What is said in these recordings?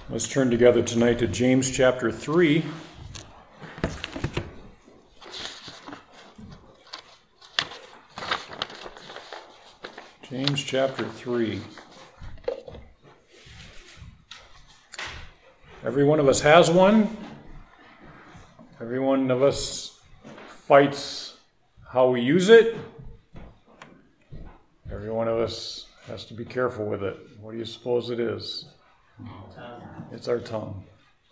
Let's turn together tonight to James chapter 3. James chapter 3. Every one of us has one. Every one of us fights how we use it. Every one of us has to be careful with it. What do you suppose it is? It's our tongue.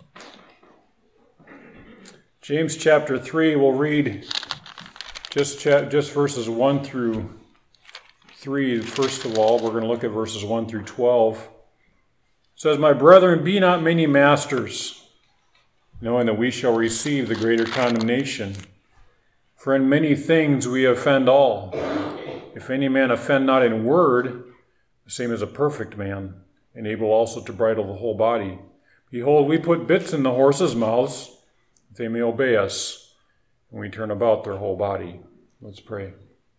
James chapter 3, we'll read just verses 1 through 3. First of all, we're going to look at verses 1 through 12. It says, "My brethren, be not many masters, knowing that we shall receive the greater condemnation. For in many things we offend all. If any man offend not in word, the same as a perfect man, and able also to bridle the whole body. Behold, we put bits in the horses' mouths, that they may obey us, and we turn about their whole body." Let's pray.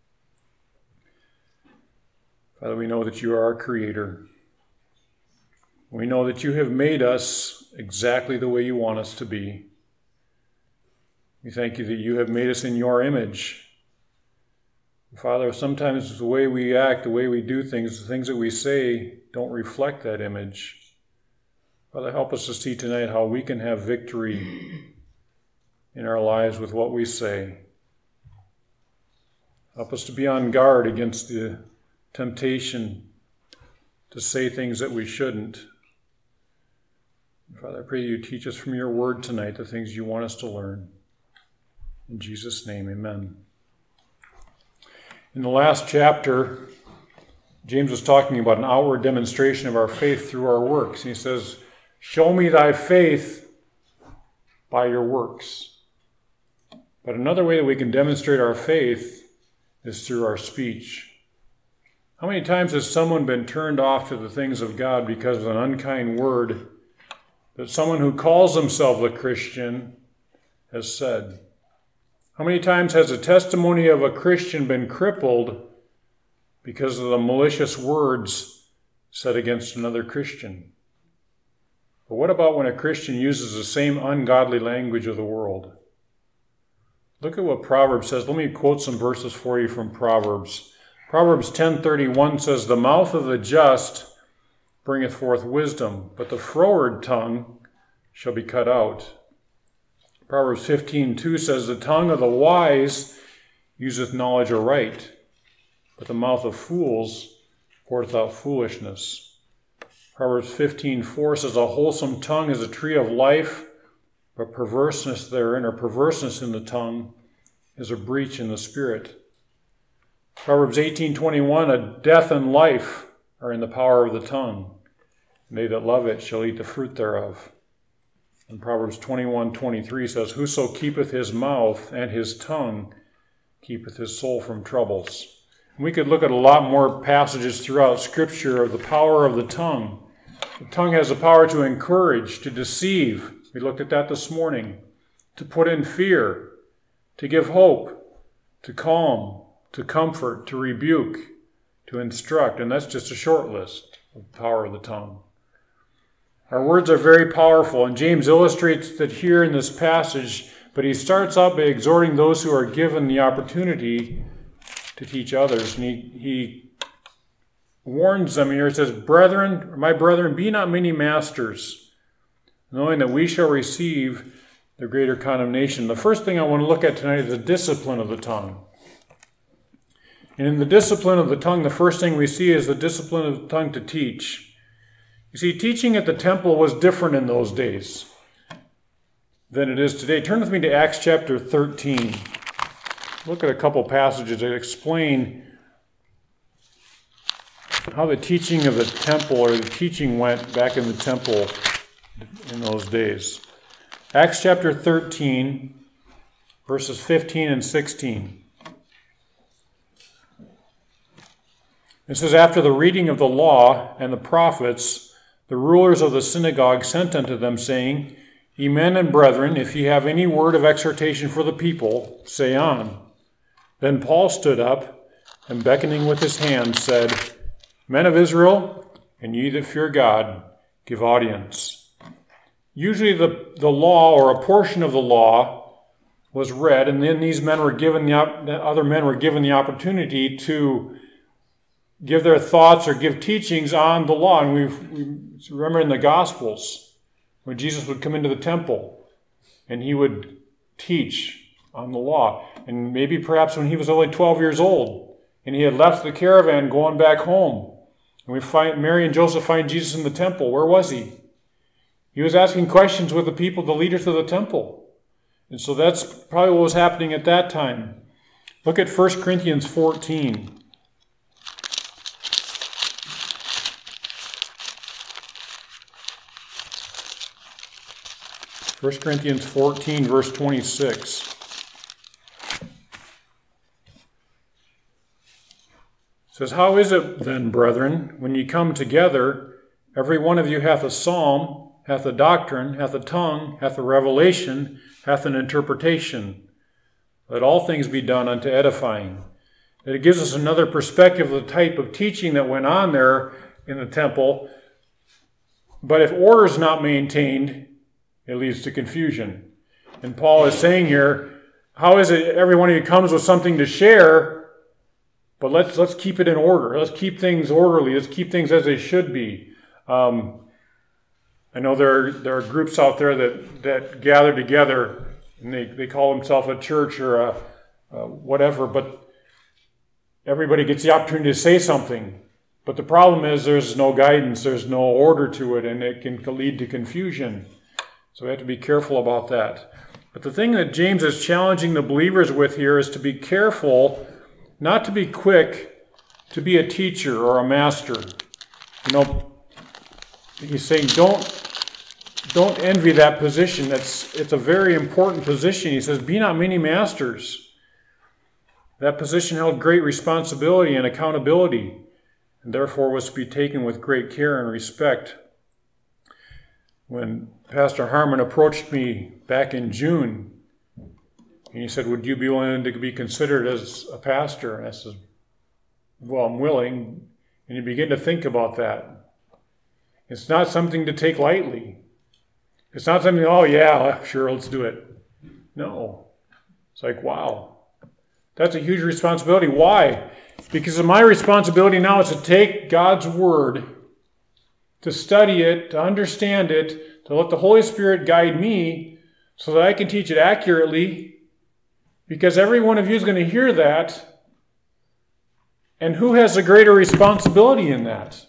Father, we know that you are our Creator. We know that you have made us exactly the way you want us to be. We thank you that you have made us in your image. Father, sometimes the way we act, the way we do things, the things that we say don't reflect that image. Father, help us to see tonight how we can have victory in our lives with what we say. Help us to be on guard against the temptation to say things that we shouldn't. Father, I pray you teach us from your word tonight the things you want us to learn. In Jesus' name, amen. In the last chapter, James was talking about an outward demonstration of our faith through our works. He says, "Show me thy faith by your works." But another way that we can demonstrate our faith is through our speech. How many times has someone been turned off to the things of God because of an unkind word that someone who calls himself a Christian has said? How many times has the testimony of a Christian been crippled because of the malicious words said against another Christian? But what about when a Christian uses the same ungodly language of the world? Look at what Proverbs says. Let me quote some verses for you from Proverbs. Proverbs 10:31 says, "The mouth of the just bringeth forth wisdom, but the froward tongue shall be cut out." Proverbs 15:2 says, "The tongue of the wise useth knowledge aright, but the mouth of fools poureth out foolishness." Proverbs 15:4 says, "A wholesome tongue is a tree of life, but perverseness therein," or perverseness in the tongue, "is a breach in the spirit." Proverbs 18:21, "A death and life are in the power of the tongue, and they that love it shall eat the fruit thereof." And Proverbs 21:23 says, "Whoso keepeth his mouth and his tongue keepeth his soul from troubles." And we could look at a lot more passages throughout Scripture of the power of the tongue. The tongue has the power to encourage, to deceive. We looked at that this morning. To put in fear, to give hope, to calm, to comfort, to rebuke, to instruct. And that's just a short list of the power of the tongue. Our words are very powerful, and James illustrates that here in this passage, but he starts out by exhorting those who are given the opportunity to teach others. And he warns them here. He says, "Brethren, my brethren, be not many masters, knowing that we shall receive the greater condemnation." The first thing I want to look at tonight is the discipline of the tongue. And in the discipline of the tongue, the first thing we see is the discipline of the tongue to teach. You see, teaching at the temple was different in those days than it is today. Turn with me to Acts chapter 13. Look at a couple passages that explain how the teaching of the temple, or the teaching went back in the temple in those days. Acts chapter 13, verses 15 and 16. It says, "After the reading of the law and the prophets, the rulers of the synagogue sent unto them, saying, Ye men and brethren, if ye have any word of exhortation for the people, say on. Then Paul stood up, and beckoning with his hand, said, Men of Israel, and ye that fear God, give audience. usually the law or a portion of the law was read, and then these men were given the other men were given the opportunity to give their thoughts or give teachings on the law. And we remember in the Gospels when Jesus would come into the temple and he would teach on the law. And maybe perhaps when he was only 12 years old and he had left the caravan going back home. And we find Mary and Joseph find Jesus in the temple. Where was he? He was asking questions with the people, the leaders of the temple. And so that's probably what was happening at that time. Look at 1 Corinthians 14. 1 Corinthians 14, verse 26. It says, "How is it then, brethren, when ye come together, every one of you hath a psalm, hath a doctrine, hath a tongue, hath a revelation, hath an interpretation? Let all things be done unto edifying." And it gives us another perspective of the type of teaching that went on there in the temple. But if order is not maintained, it leads to confusion. And Paul is saying here, how is it every one of you comes with something to share, but let's keep it in order. Let's keep things orderly. Let's keep things as they should be. I know there are groups out there that gather together, and they call themselves a church or a whatever, but everybody gets the opportunity to say something. But the problem is there's no guidance, there's no order to it, and it can lead to confusion. So we have to be careful about that. But the thing that James is challenging the believers with here is to be careful, not to be quick to be a teacher or a master. You know, he's saying don't envy that position. It's a very important position. He says, "Be not many masters." That position held great responsibility and accountability, and therefore was to be taken with great care and respect. When Pastor Harmon approached me back in June, and he said, "Would you be willing to be considered as a pastor?" And I said, "Well, I'm willing." And you begin to think about that. It's not something to take lightly. It's not something, oh yeah, sure, let's do it. No. It's like, wow. That's a huge responsibility. Why? Because of my responsibility now is to take God's word, to study it, to understand it, to let the Holy Spirit guide me so that I can teach it accurately, because every one of you is going to hear that. And who has a greater responsibility in that?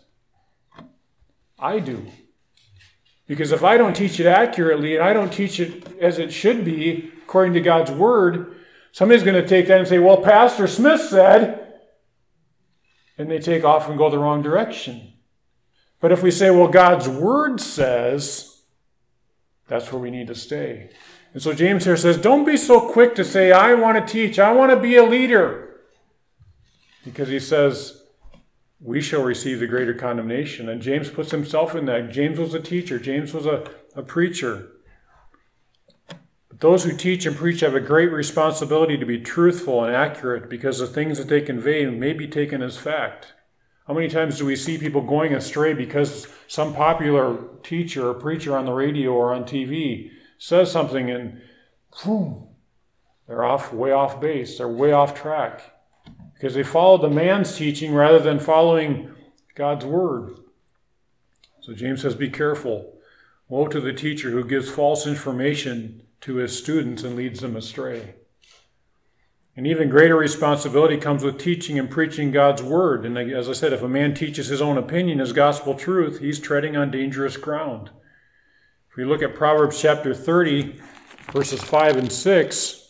I do. Because if I don't teach it accurately and I don't teach it as it should be, according to God's word, somebody's going to take that and say, "Well, Pastor Smith said," and they take off and go the wrong direction. But if we say, "Well, God's word says," that's where we need to stay. And so James here says, don't be so quick to say, "I want to teach, I want to be a leader." Because he says, we shall receive the greater condemnation. And James puts himself in that. James was a teacher. James was a preacher. But those who teach and preach have a great responsibility to be truthful and accurate, because the things that they convey may be taken as fact. How many times do we see people going astray because some popular teacher or preacher on the radio or on TV says something and boom, they're way off base, they're way off track, because they followed the man's teaching rather than following God's word. So James says, be careful. Woe to the teacher who gives false information to his students and leads them astray. And even greater responsibility comes with teaching and preaching God's word. And as I said, if a man teaches his own opinion as gospel truth, he's treading on dangerous ground. If we look at Proverbs chapter 30, verses 5 and 6,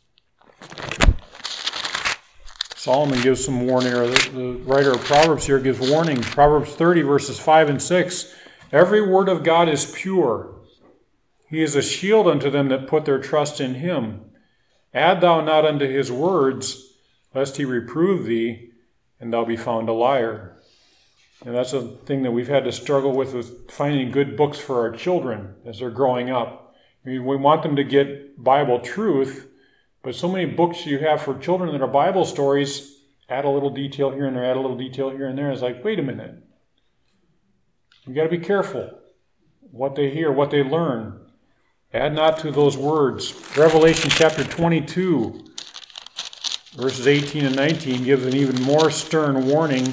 Solomon gives some warning, or the writer of Proverbs here gives warning. Proverbs 30, verses 5 and 6, "Every word of God is pure. He is a shield unto them that put their trust in him. Add thou not unto his words, lest he reprove thee, and thou be found a liar." And that's a thing that we've had to struggle with finding good books for our children as they're growing up. I mean, we want them to get Bible truth, but so many books you have for children that are Bible stories, add a little detail here and there, add a little detail here and there. It's like, wait a minute. You got to be careful what they hear, what they learn. Add not to those words. Revelation chapter 22, verses 18 and 19 gives an even more stern warning.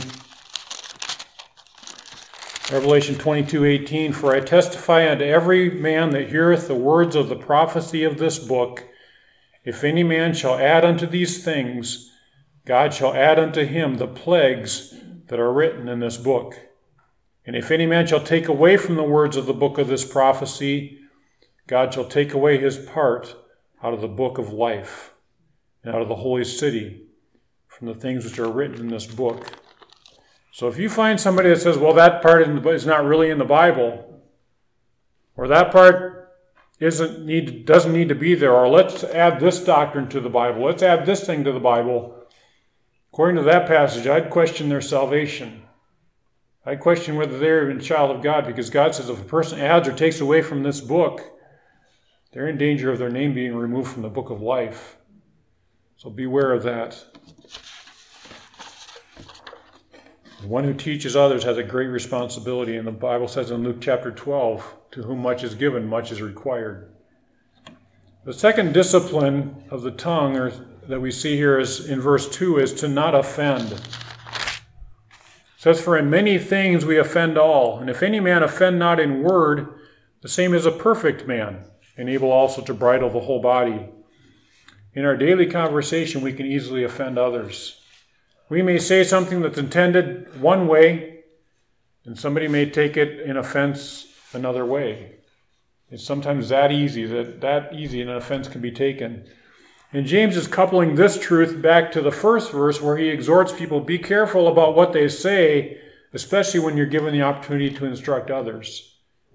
Revelation 22:18, for I testify unto every man that heareth the words of the prophecy of this book, if any man shall add unto these things, God shall add unto him the plagues that are written in this book. And if any man shall take away from the words of the book of this prophecy, God shall take away his part out of the book of life and out of the holy city from the things which are written in this book. So if you find somebody that says, well, that part is not really in the Bible, or that part doesn't need to be there, or let's add this doctrine to the Bible, let's add this thing to the Bible, according to that passage, I'd question their salvation. I'd question whether they're a child of God, because God says if a person adds or takes away from this book, they're in danger of their name being removed from the book of life. So beware of that. The one who teaches others has a great responsibility, and the Bible says in Luke chapter 12, to whom much is given, much is required. The second discipline of the tongue that we see here is in verse 2 is to not offend. It says, for in many things we offend all, and if any man offend not in word, the same is a perfect man, and able also to bridle the whole body. In our daily conversation, we can easily offend others. We may say something that's intended one way, and somebody may take it in offense another way. It's sometimes that easy an offense can be taken. And James is coupling this truth back to the first verse where he exhorts people, be careful about what they say, especially when you're given the opportunity to instruct others.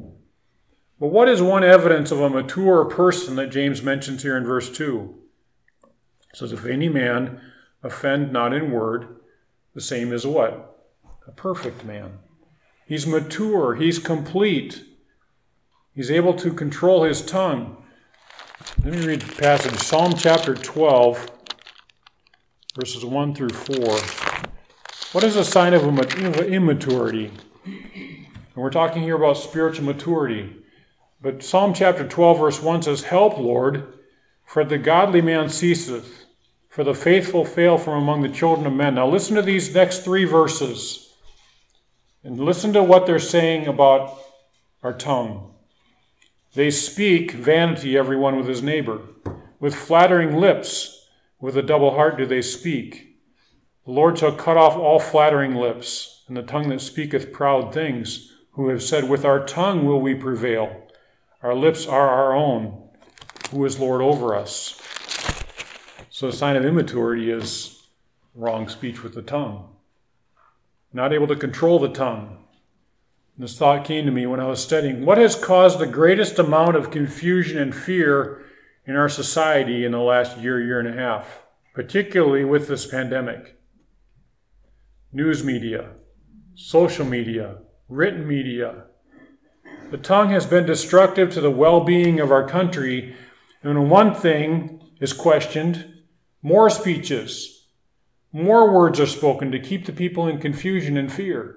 But what is one evidence of a mature person that James mentions here in verse 2? It says, if any man offend not in word, the same is what? A perfect man. He's mature, he's complete. He's able to control his tongue. Let me read the passage, Psalm chapter 12, verses 1 through 4. What is a sign of immaturity? And we're talking here about spiritual maturity. But Psalm chapter 12, verse 1 says, help, Lord, for the godly man ceaseth, for the faithful fail from among the children of men. Now listen to these next three verses, and listen to what they're saying about our tongue. They speak vanity, everyone with his neighbor. With flattering lips, with a double heart do they speak. The Lord shall cut off all flattering lips, and the tongue that speaketh proud things, who have said, with our tongue will we prevail. Our lips are our own. Who is Lord over us? So a sign of immaturity is wrong speech with the tongue. Not able to control the tongue. This thought came to me when I was studying. What has caused the greatest amount of confusion and fear in our society in the last year and a half, particularly with this pandemic? News media, social media, written media. The tongue has been destructive to the well-being of our country, and when one thing is questioned, more speeches, more words are spoken to keep the people in confusion and fear.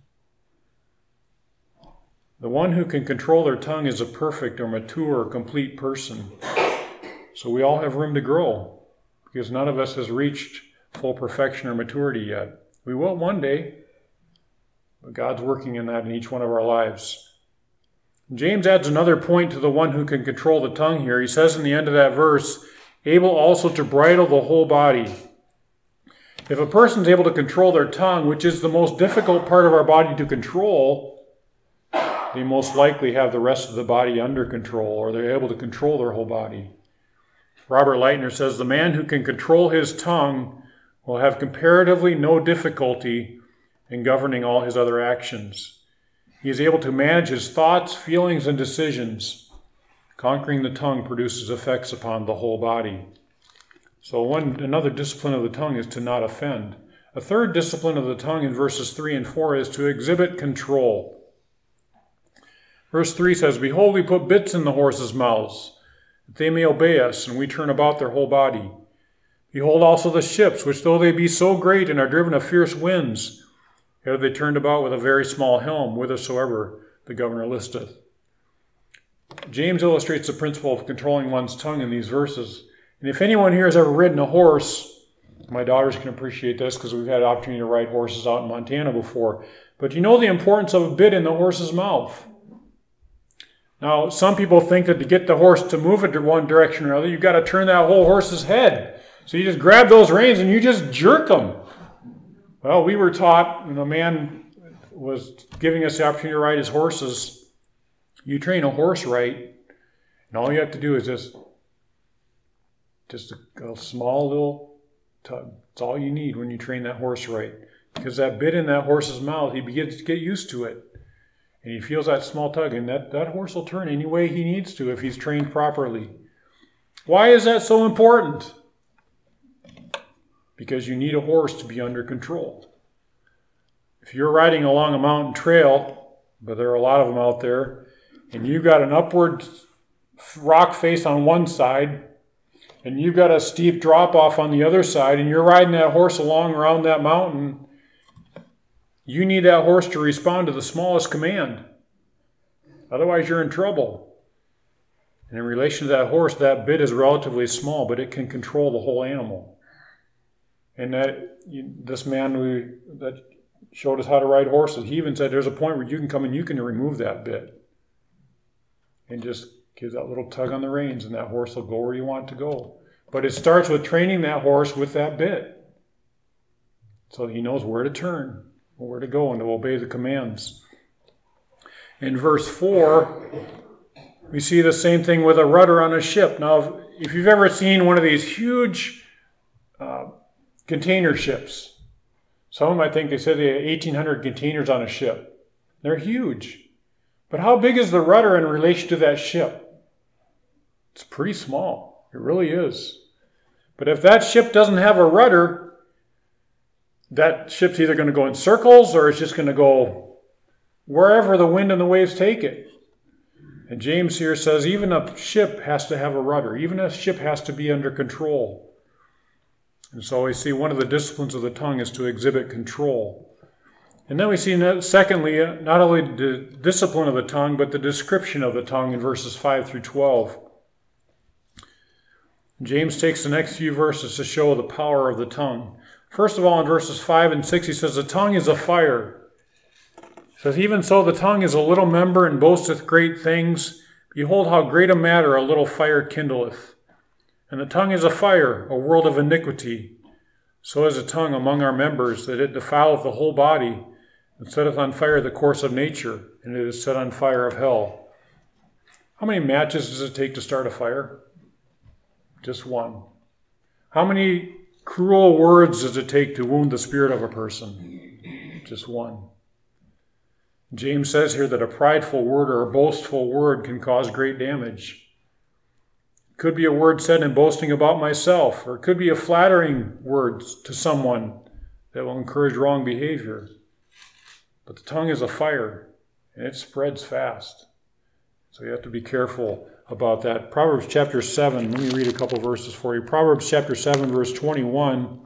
The one who can control their tongue is a perfect or mature or complete person. So we all have room to grow, because none of us has reached full perfection or maturity yet. We will one day, but God's working in that in each one of our lives. James adds another point to the one who can control the tongue here. He says in the end of that verse, able also to bridle the whole body. If a person's able to control their tongue, which is the most difficult part of our body to control, they most likely have the rest of the body under control, or they're able to control their whole body. Robert Lightner says, the man who can control his tongue will have comparatively no difficulty in governing all his other actions. He is able to manage his thoughts, feelings, and decisions. Conquering the tongue produces effects upon the whole body. So another discipline of the tongue is to not offend. A third discipline of the tongue in verses 3 and 4 is to exhibit control. Verse 3 says, behold, we put bits in the horses' mouths, that they may obey us, and we turn about their whole body. Behold also the ships, which though they be so great and are driven of fierce winds, yet are they turned about with a very small helm, whithersoever the governor listeth. James illustrates the principle of controlling one's tongue in these verses. And if anyone here has ever ridden a horse, my daughters can appreciate this because we've had an opportunity to ride horses out in Montana before. But you know the importance of a bit in the horse's mouth. Now, some people think that to get the horse to move it one direction or another, you've got to turn that whole horse's head. So you just grab those reins and you just jerk them. Well, we were taught, when a man was giving us the opportunity to ride his horses, you train a horse right, and all you have to do is just a small little tug. It's all you need when you train that horse right. Because that bit in that horse's mouth, he begins to get used to it. And he feels that small tug, and that horse will turn any way he needs to if he's trained properly. Why is that so important? Because you need a horse to be under control. If you're riding along a mountain trail, but there are a lot of them out there, and you've got an upward rock face on one side, and you've got a steep drop off on the other side, and you're riding that horse along around that mountain, you need that horse to respond to the smallest command. Otherwise, you're in trouble. And in relation to that horse, that bit is relatively small, but it can control the whole animal. And this man that showed us how to ride horses, he even said there's a point where you can come and you can remove that bit. And just give that little tug on the reins, and that horse will go where you want it to go. But it starts with training that horse with that bit. So he knows where to turn, where to go, and to obey the commands. In verse 4, we see the same thing with a rudder on a ship. Now, if you've ever seen one of these huge container ships, some of them, I think they said they had 1,800 containers on a ship. They're huge. But how big is the rudder in relation to that ship? It's pretty small. It really is. But if that ship doesn't have a rudder, that ship's either going to go in circles or it's just going to go wherever the wind and the waves take it. And James here says even a ship has to have a rudder. Even a ship has to be under control. And so we see one of the disciplines of the tongue is to exhibit control. And then we see, secondly, not only the discipline of the tongue, but the description of the tongue in verses 5 through 12. James takes the next few verses to show the power of the tongue. First of all, in verses 5 and 6, he says, the tongue is a fire. He says, even so, the tongue is a little member and boasteth great things. Behold, how great a matter a little fire kindleth. And the tongue is a fire, a world of iniquity. So is the tongue among our members, that it defileth the whole body, and setteth on fire the course of nature, and it is set on fire of hell. How many matches does it take to start a fire? Just one. How many cruel words does it take to wound the spirit of a person? Just one. James says here that a prideful word or a boastful word can cause great damage. It could be a word said in boasting about myself, or it could be a flattering word to someone that will encourage wrong behavior. But the tongue is a fire, and it spreads fast. So you have to be careful about that. Proverbs chapter 7, let me read a couple verses for you. Proverbs chapter 7, verse 21.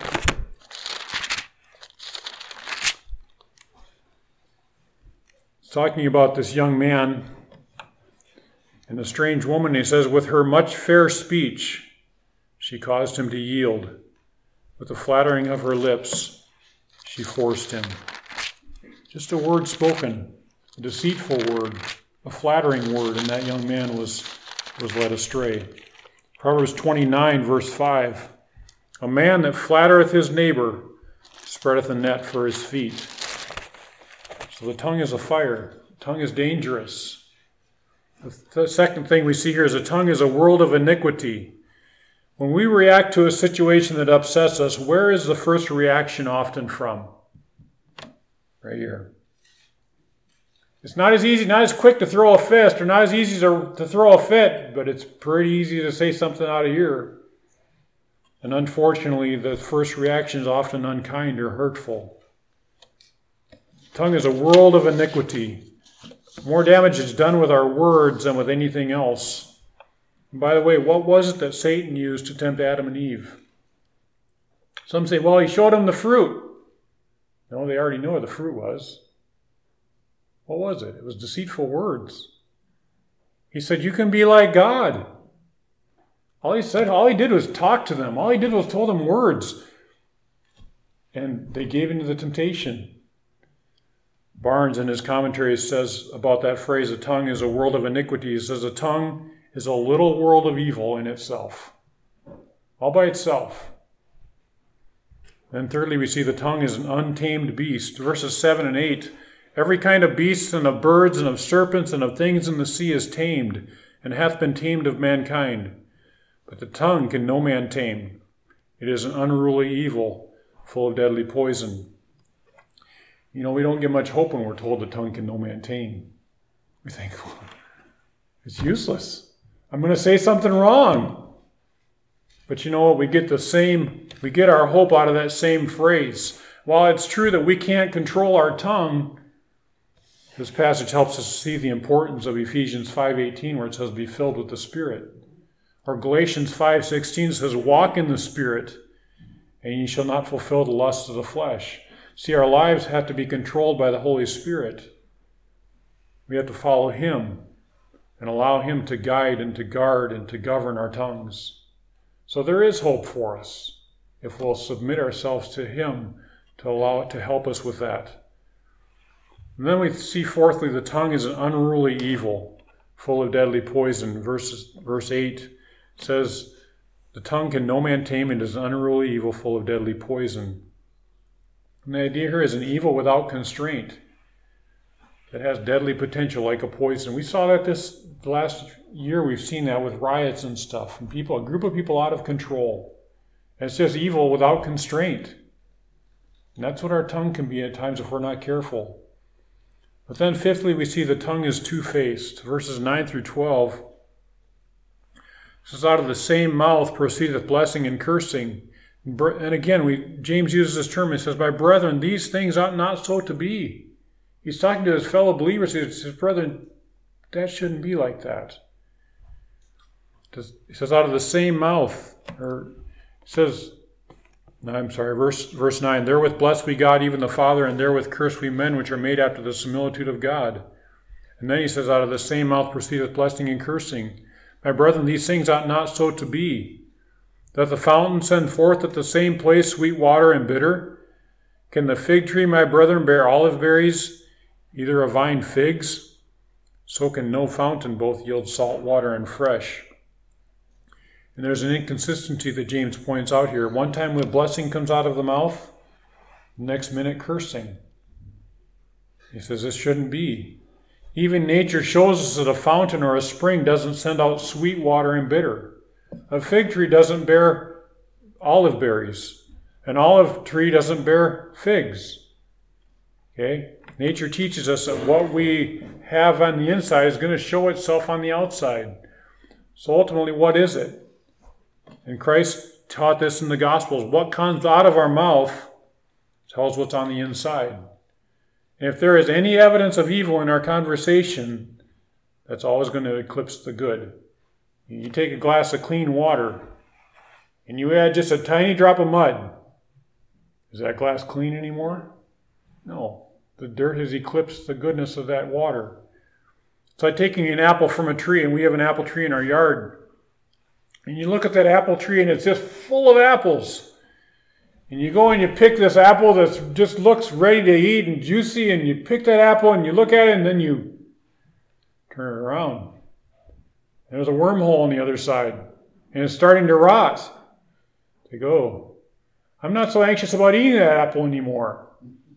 It's talking about this young man and a strange woman. He says, with her much fair speech, she caused him to yield. With the flattering of her lips, she forced him. Just a word spoken, a deceitful word, a flattering word, and that young man was led astray. Proverbs 29, verse 5. A man that flattereth his neighbor spreadeth a net for his feet. So the tongue is a fire. The tongue is dangerous. The second thing we see here is the tongue is a world of iniquity. When we react to a situation that upsets us, where is the first reaction often from? Right here. It's not as easy, not as quick to throw a fist, or not as easy to throw a fit, but it's pretty easy to say something out of here. And unfortunately, the first reaction is often unkind or hurtful. Tongue is a world of iniquity. More damage is done with our words than with anything else. And by the way, what was it that Satan used to tempt Adam and Eve? Some say, well, he showed them the fruit. No, they already know what the fruit was. What was it? It was deceitful words. He said, you can be like God. All he did was talk to them. All he did was told them words. And they gave into the temptation. Barnes in his commentary says about that phrase, a tongue is a world of iniquity. He says, a tongue is a little world of evil in itself. All by itself. Then thirdly, we see the tongue is an untamed beast. Verses 7 and 8, every kind of beasts and of birds and of serpents and of things in the sea is tamed, and hath been tamed of mankind. But the tongue can no man tame. It is an unruly evil, full of deadly poison. You know, we don't get much hope when we're told the tongue can no man tame. We think, well, it's useless. I'm going to say something wrong. But you know what? We get our hope out of that same phrase. While it's true that we can't control our tongue, this passage helps us see the importance of Ephesians 5:18, where it says, be filled with the Spirit. Or Galatians 5:16 says, walk in the Spirit, and ye shall not fulfill the lusts of the flesh. See, our lives have to be controlled by the Holy Spirit. We have to follow Him and allow Him to guide and to guard and to govern our tongues. So there is hope for us if we'll submit ourselves to Him to allow it to help us with that. And then we see, fourthly, the tongue is an unruly evil, full of deadly poison. Verse 8 says, the tongue can no man tame, and is an unruly evil, full of deadly poison. And the idea here is an evil without constraint that has deadly potential like a poison. We saw that this last year. We've seen that with riots and stuff, and a group of people out of control. And it's just evil without constraint. And that's what our tongue can be at times if we're not careful. But then fifthly, we see the tongue is two-faced. Verses 9 through 12. It says, out of the same mouth proceedeth blessing and cursing. And again, James uses this term. He says, my brethren, these things ought not so to be. He's talking to his fellow believers. He says, brethren, that shouldn't be like that. He says, out of the same mouth, verse 9, therewith bless we God, even the Father, and therewith curse we men, which are made after the similitude of God. And then he says, out of the same mouth proceedeth blessing and cursing. My brethren, these things ought not so to be. Doth the fountain send forth at the same place sweet water and bitter? Can the fig tree, my brethren, bear olive berries, either a vine figs? So can no fountain both yield salt water and fresh. And there's an inconsistency that James points out here. One time when blessing comes out of the mouth, the next minute cursing. He says this shouldn't be. Even nature shows us that a fountain or a spring doesn't send out sweet water and bitter. A fig tree doesn't bear olive berries. An olive tree doesn't bear figs. Okay? Nature teaches us that what we have on the inside is going to show itself on the outside. So ultimately, what is it? And Christ taught this in the Gospels. What comes out of our mouth tells what's on the inside. And if there is any evidence of evil in our conversation, that's always going to eclipse the good. You take a glass of clean water and you add just a tiny drop of mud. Is that glass clean anymore? No. The dirt has eclipsed the goodness of that water. It's like taking an apple from a tree, and we have an apple tree in our yard. And you look at that apple tree and it's just full of apples. And you go and you pick this apple that just looks ready to eat and juicy, and you pick that apple and you look at it and then you turn it around. There's a wormhole on the other side, and it's starting to rot. They go, I'm not so anxious about eating that apple anymore.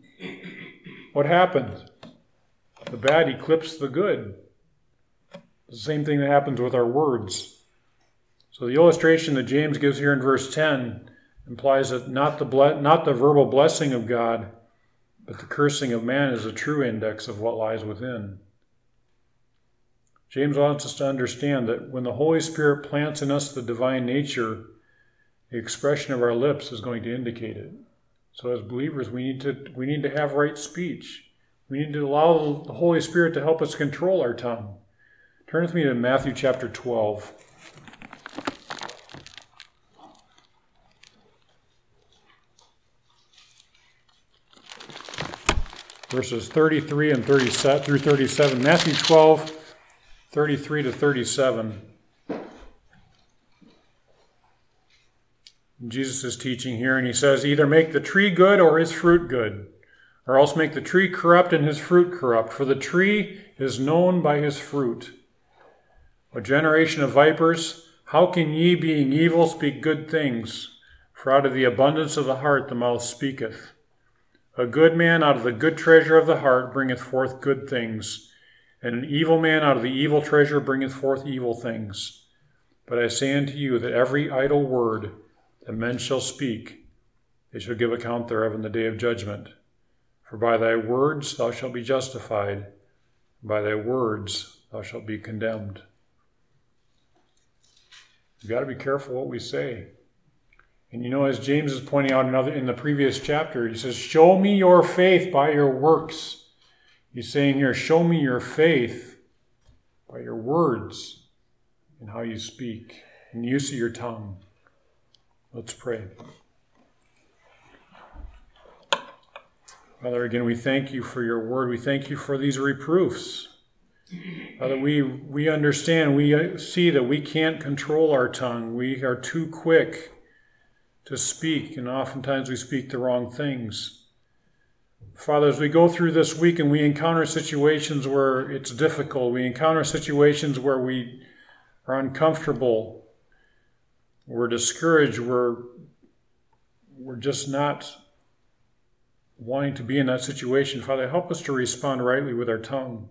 What happens? The bad eclipses the good. The same thing that happens with our words. So the illustration that James gives here in verse 10 implies that not the verbal blessing of God, but the cursing of man is a true index of what lies within. James wants us to understand that when the Holy Spirit plants in us the divine nature, the expression of our lips is going to indicate it. So as believers, we need to have right speech. We need to allow the Holy Spirit to help us control our tongue. Turn with me to Matthew chapter 12. Verses 33 and 37 through 37. Matthew 12, 33 to 37. Jesus is teaching here, and he says, either make the tree good or his fruit good, or else make the tree corrupt and his fruit corrupt, for the tree is known by his fruit. O generation of vipers, how can ye, being evil, speak good things? For out of the abundance of the heart the mouth speaketh. A good man out of the good treasure of the heart bringeth forth good things, and an evil man out of the evil treasure bringeth forth evil things. But I say unto you that every idle word that men shall speak, they shall give account thereof in the day of judgment. For by thy words thou shalt be justified, and by thy words thou shalt be condemned. We've got to be careful what we say. And you know, as James is pointing out in the previous chapter, he says, show me your faith by your works. He's saying here, show me your faith by your words and how you speak and the use of your tongue. Let's pray. Father, again, we thank you for your word. We thank you for these reproofs. Father, we understand, we see that we can't control our tongue. We are too quick to speak, and oftentimes we speak the wrong things. Father, as we go through this week and we encounter situations where it's difficult, we encounter situations where we are uncomfortable, we're discouraged, we're just not wanting to be in that situation. Father, help us to respond rightly with our tongue.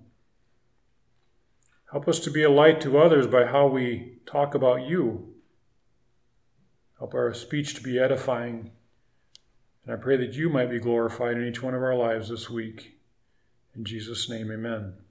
Help us to be a light to others by how we talk about you. Help our speech to be edifying. And I pray that you might be glorified in each one of our lives this week. In Jesus' name, amen.